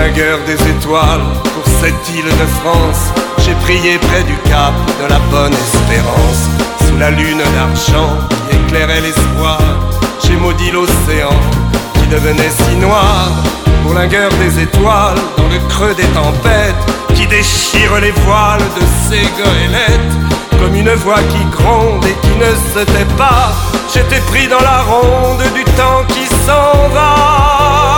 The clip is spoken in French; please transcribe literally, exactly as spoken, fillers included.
bourlingueur des étoiles, pour cette île de France, j'ai prié près du cap de la Bonne Espérance. Sous la lune d'argent qui éclairait l'espoir, j'ai maudit l'océan qui devenait si noir. Bourlingueur des étoiles, dans le creux des tempêtes, qui déchire les voiles de ses goélettes. Comme une voix qui gronde et qui ne se tait pas, j'étais pris dans la ronde du temps qui s'en va.